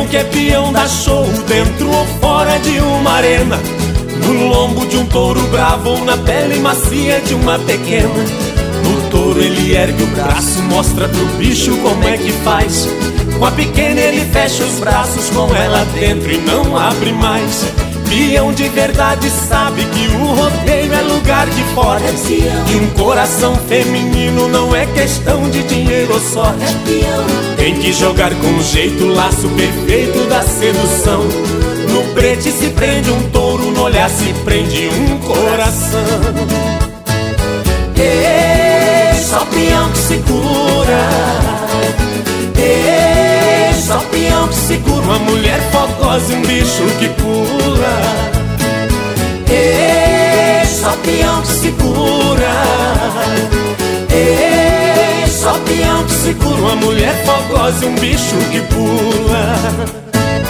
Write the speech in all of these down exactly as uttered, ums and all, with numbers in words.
que é peão dá show dentro ou fora de uma arena, no lombo de um touro bravo ou na pele macia de uma pequena. No touro ele ergue o braço, mostra pro bicho como é que faz. Com a pequena ele fecha os braços com ela dentro e não abre mais. Peão de verdade sabe que o rodeio é lugar de forte, e um coração feminino não é questão de dinheiro ou sorte. Tem que jogar com jeito o laço perfeito da sedução. No prete se prende um touro, no olhar se prende um coração. Ei, só peão que segura, ei, só peão que segura uma mulher fogosa e um bicho que pula. Ei, só peão que segura, ei, só peão que segura uma mulher fogosa e um bicho que pula.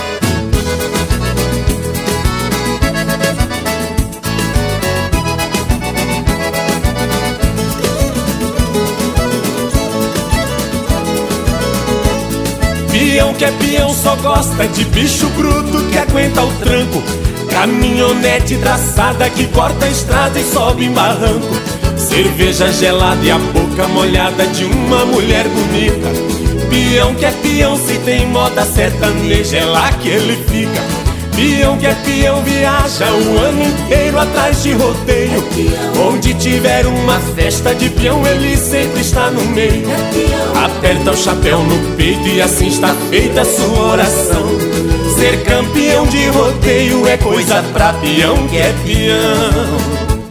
Peão que é peão só gosta de bicho bruto que aguenta o tranco, caminhonete traçada que corta a estrada e sobe em barranco, cerveja gelada e a boca molhada de uma mulher bonita. Peão que é peão se tem moda sertaneja é lá que ele fica. Peão que é peão viaja o ano inteiro atrás de rodeio, onde tiver uma festa de peão ele sempre está no meio. Aperta o chapéu no peito e assim está feita a sua oração. Ser campeão de rodeio é coisa pra peão que é peão.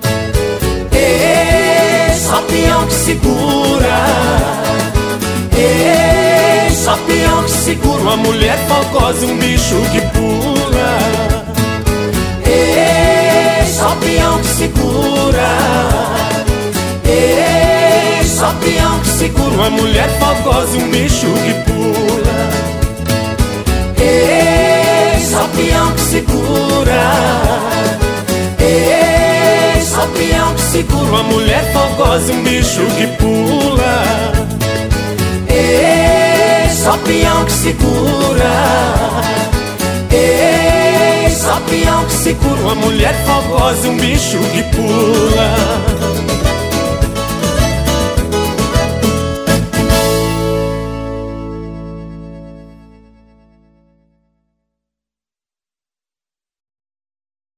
Ei, só peão que segura, ei, só peão que segura uma mulher fogosa e um bicho que pula. Ei, só peão que segura, ei, só peão que segura uma mulher fogosa e um bicho que pula. Ei, só peão que segura, ei, só peão que segura uma mulher fogosa e um bicho que pula. Ei, só peão que segura, ei, só peão que segura uma mulher fogosa e um bicho que pula.